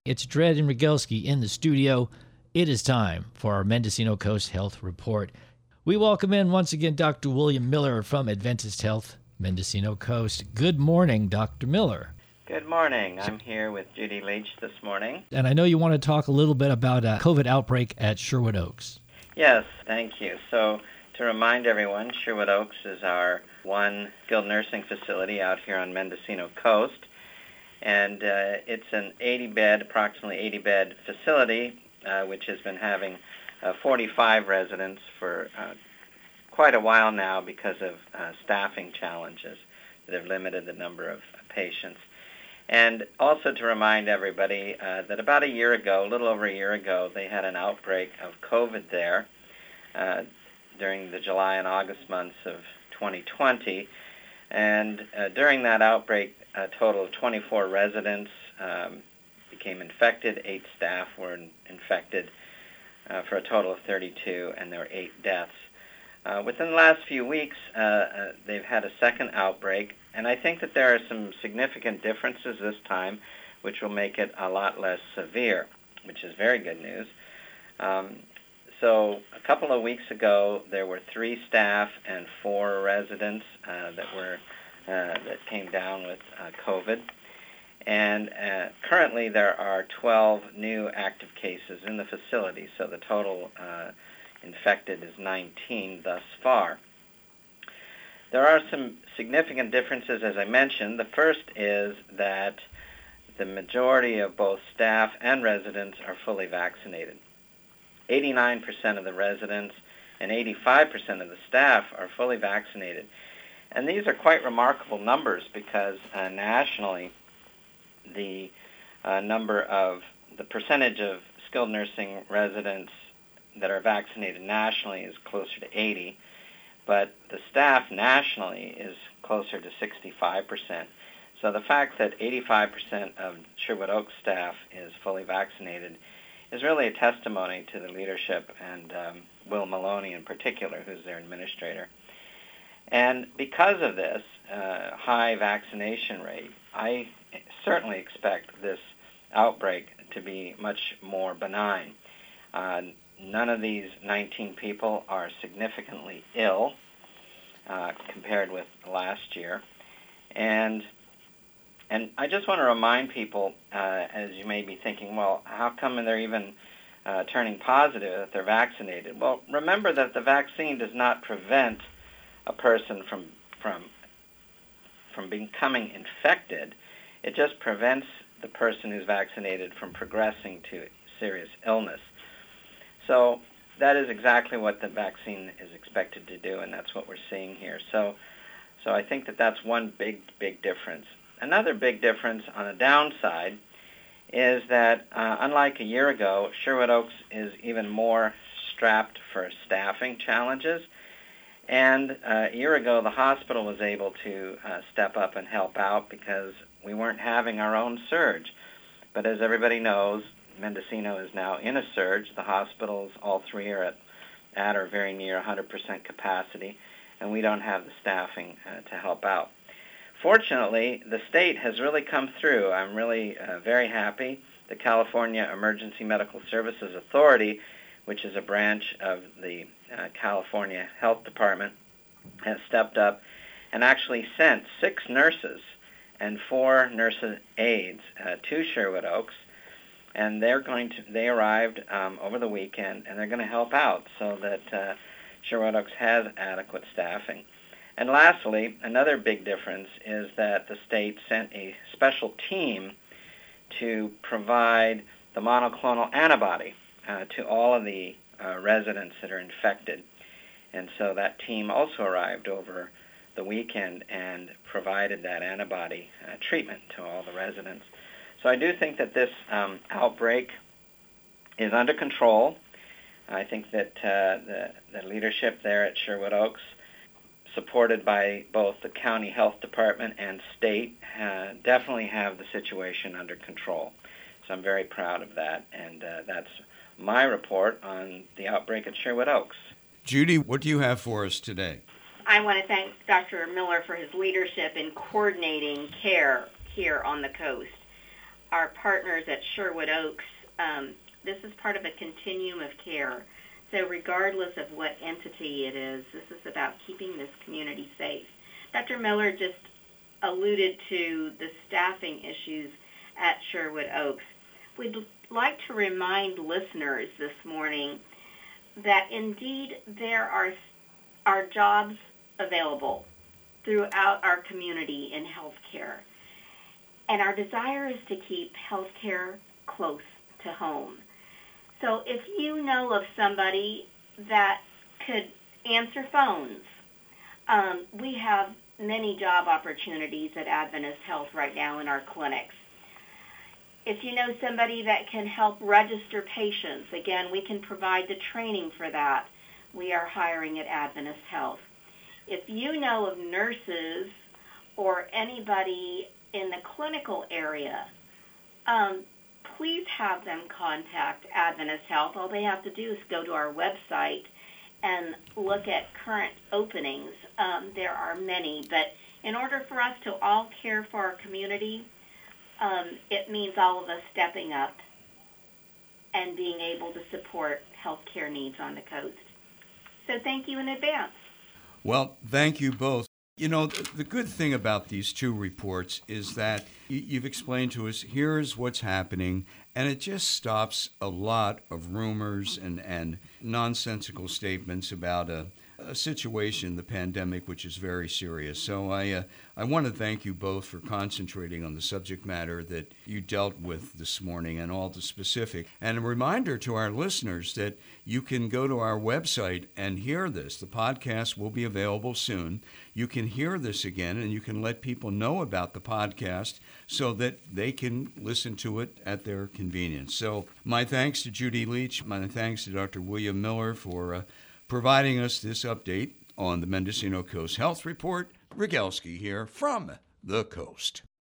It's Dred and Rogelski in the studio. It is time for our Mendocino Coast Health Report. We welcome in once again Dr. William Miller from Adventist Health, Mendocino Coast. Good morning, Dr. Miller. Good morning. I'm here with Judy Leach this morning. And I know you want to talk a little bit about a COVID outbreak at Sherwood Oaks. Yes, thank you. So to remind everyone, Sherwood Oaks is our one skilled nursing facility out here on Mendocino Coast. And it's an approximately 80-bed facility, which has been having 45 residents for quite a while now because of staffing challenges that have limited the number of patients. And also to remind everybody that about a little over a year ago, they had an outbreak of COVID there during the July and August months of 2020. And during that outbreak, a total of 24 residents became infected, 8 staff were infected for a total of 32, and there were 8 deaths. Within the last few weeks, they've had a second outbreak, and I think that there are some significant differences this time, which will make it a lot less severe, which is very good news. So a couple of weeks ago, there were 3 staff and 4 residents that came down with COVID. And currently there are 12 new active cases in the facility, so the total infected is 19 thus far. There are some significant differences, as I mentioned. The first is that the majority of both staff and residents are fully vaccinated. 89% of the residents and 85% of the staff are fully vaccinated. And these are quite remarkable numbers because nationally, the percentage of skilled nursing residents that are vaccinated nationally is closer to 80, but the staff nationally is closer to 65%. So the fact that 85% of Sherwood Oaks staff is fully vaccinated is really a testimony to the leadership and Will Maloney in particular, who's their administrator. And because of this high vaccination rate, I certainly expect this outbreak to be much more benign. None of these 19 people are significantly ill compared with last year. And I just want to remind people, as you may be thinking, well, how come they're even turning positive if they're vaccinated? Well, remember that the vaccine does not prevent a person from becoming infected. It just prevents the person who's vaccinated from progressing to serious illness. So that is exactly what the vaccine is expected to do, and that's what we're seeing here. So I think that that's one big difference. Another big difference on the downside is that unlike a year ago, Sherwood Oaks is even more strapped for staffing challenges. And a year ago, the hospital was able to step up and help out because we weren't having our own surge. But as everybody knows, Mendocino is now in a surge. The hospitals, all 3 are at or very near 100% capacity, and we don't have the staffing to help out. Fortunately, the state has really come through. I'm really very happy. The California Emergency Medical Services Authority, which is a branch of the California Health Department, has stepped up and actually sent 6 nurses and 4 nurse aides to Sherwood Oaks, and they arrived over the weekend, and they're going to help out so that Sherwood Oaks has adequate staffing. And lastly, another big difference is that the state sent a special team to provide the monoclonal antibody to all of the residents that are infected. And so that team also arrived over the weekend and provided that antibody treatment to all the residents. So I do think that this outbreak is under control. I think that the leadership there at Sherwood Oaks, supported by both the county health department and state, definitely have the situation under control. So I'm very proud of that, and that's my report on the outbreak at Sherwood Oaks. Judy, what do you have for us today? I want to thank Dr. Miller for his leadership in coordinating care here on the coast. our partners at Sherwood Oaks, this is part of a continuum of care. So regardless of what entity it is, this is about keeping this community safe. Dr. Miller just alluded to the staffing issues at Sherwood Oaks. We'd like to remind listeners this morning that indeed there are jobs available throughout our community in healthcare. And our desire is to keep healthcare close to home. So if you know of somebody that could answer phones, we have many job opportunities at Adventist Health right now in our clinics. If you know somebody that can help register patients, again, we can provide the training for that. We are hiring at Adventist Health. If you know of nurses or anybody in the clinical area, please have them contact Adventist Health. All they have to do is go to our website and look at current openings. There are many, but in order for us to all care for our community, it means all of us stepping up and being able to support healthcare needs on the coast. So thank you in advance. Well, thank you both. You know, the good thing about these two reports is that you've explained to us, here's what's happening, and it just stops a lot of rumors and nonsensical statements about a situation, the pandemic, which is very serious. So I want to thank you both for concentrating on the subject matter that you dealt with this morning and all the specific. And a reminder to our listeners that you can go to our website and hear this. The podcast will be available soon. You can hear this again, and you can let people know about the podcast so that they can listen to it at their convenience. So my thanks to Judy Leach. My thanks to Dr. William Miller for providing us this update on the Mendocino Coast Health Report. Rigelski here from the Coast.